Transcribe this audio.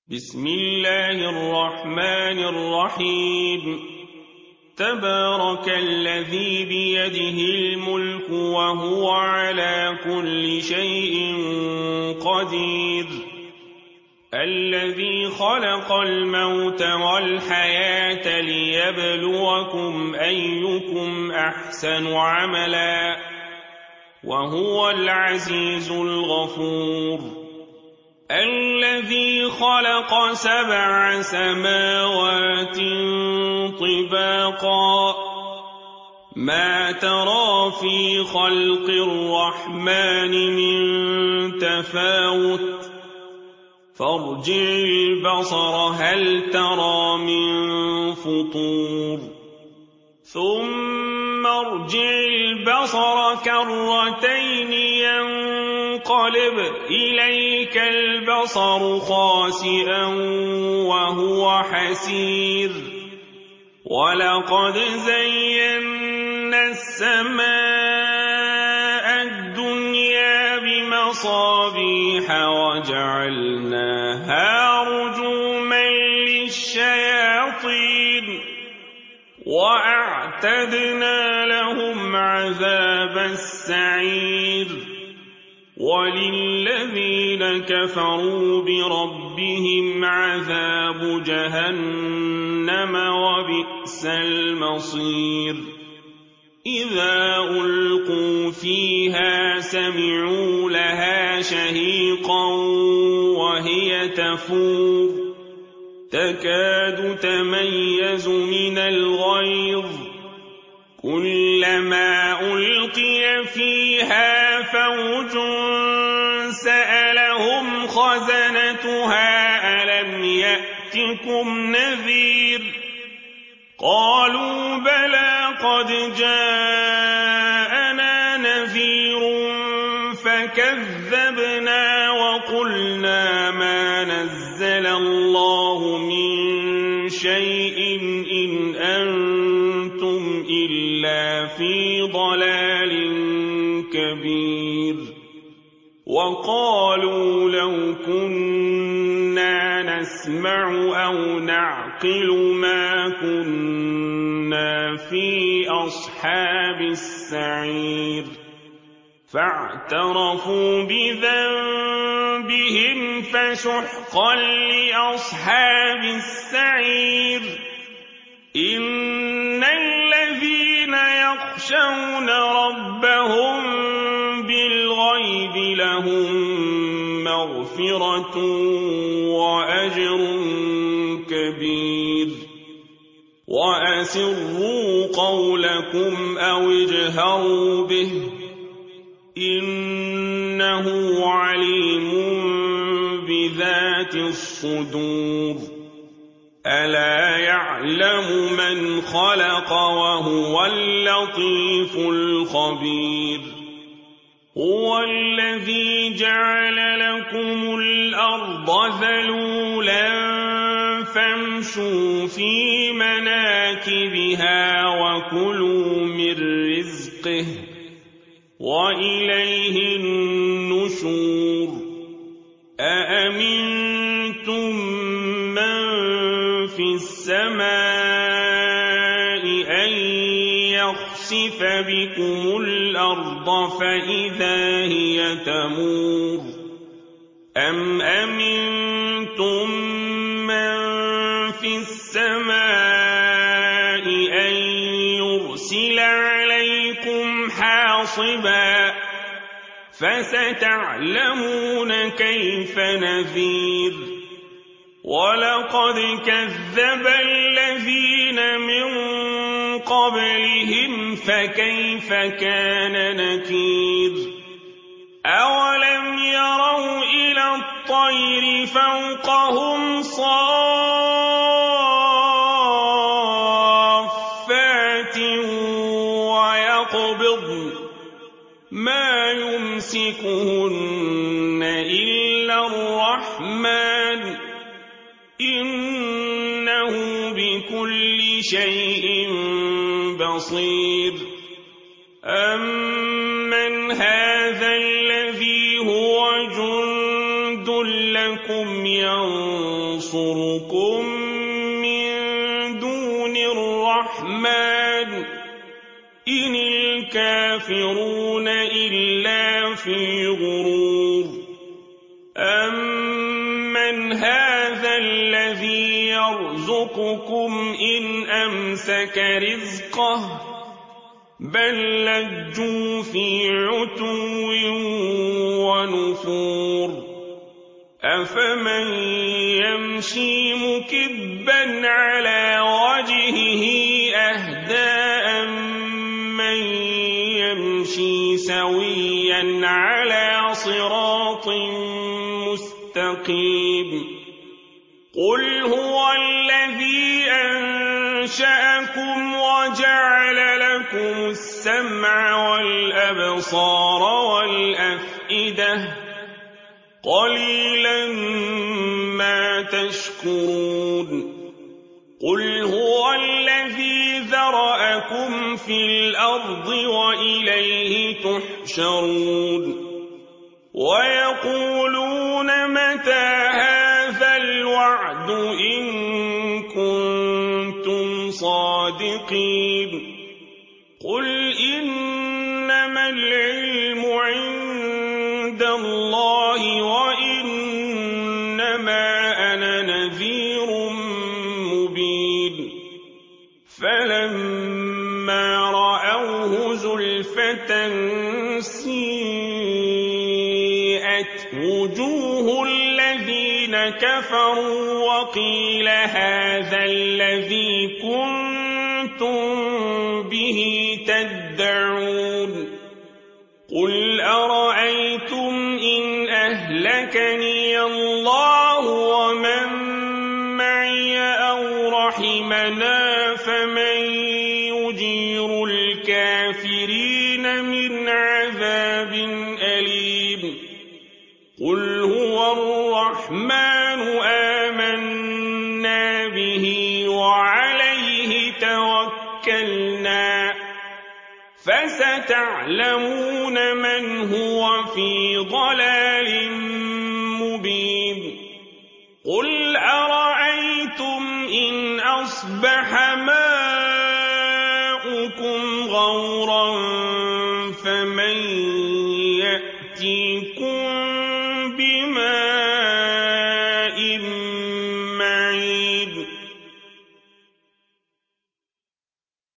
بسم الله الرحمن الرحيم تبارك الذي بيده الملك وهو على كل شيء قدير الذي خلق الموت والحياة ليبلوكم أيكم أحسن عملا وهو العزيز الغفور الذي خلق 7 سماوات طباقا ما ترى في خلق الرحمن من تفاوت فارجع البصر هل ترى من فطور ثم ارجع البصر كرتين ينقلب إليك البصر خاسئا وهو حسير ولقد زينا السماء الدنيا بمصابيح وجعلناها رجوما للشياطين وأعتدنا لهم عذاب السعير وللذين كفروا بربهم عذاب جهنم وبئس المصير إذا ألقوا فيها سمعوا لها شهيقا وهي تفور تكاد تميز من الغيظ كلما ألقي فيها فوج سألهم خزنتها ألم يأتكم نذير قالوا بلى قد جاءنا نذير فكذبنا وقلنا ما نزل الله من شيء إن أنتم إلا في ضلال كبير وقالوا لو كنا نسمع أو نعقل ما كنا في أصحاب السعير فاعترفوا بذنبهم فسحقا لأصحاب السعير إن الذين يخشون ربهم بالغيب لهم مغفرة وأجر كبير وأسروا قولكم أو اجهروا به إنه عليم بذات الصدور ألا يعلم من خلق وهو اللطيف الخبير هو الذي جعل لكم الأرض ذلولا فامشوا في مناكبها وكلوا من رزقه وإليه النشور أأمنتم من في السماء أن يخسف بكم الأرض فإذا هي تمور أم أمنتم من في السماء أن يرسل عليكم حاصبا فستعلمون كيف نذير ولقد كذب الذين من قبلهم فكيف كان نكير أولم يروا إلى الطير فوقهم صافات ويقبضن ما يمسكهن إلا الرحمن إنه بكل شيء بصير أمن هذا الذي هو جند لكم ينصرون ينصركم من دون الرحمن إن الكافرون إلا في غرور أمن هذا الذي يرزقكم إن أمسك رزقه بل لجوا في عتو ونفور أفمن يمشي مكبا على وجهه أهدى أمن يمشي سويا على صراط مستقيم قل هو الذي أنشأكم وجعل لكم السمع والأبصار والأفئدة قليلا ما تشكرون قل هو الذي ذرأكم في الأرض وإليه تحشرون ويقولون متى هذا الوعد إن كنتم صادقين قل إنما العلم عند الله وإنما أنا نذير مبين فلما رأوه زلفة سيئت وجوه الذين كفروا وقيل هذا الذي كنتم به تدعون قل أرأيتم إن أهلكني الله ومن معي أو رحمنا فمن يجير الكافرين من عذاب أليم قل هو الرحمن آمنا به وعليه توكلنا فستعلمون من هو في ضلال مبين قل أرأيتم إن أصبح ماؤكم غورا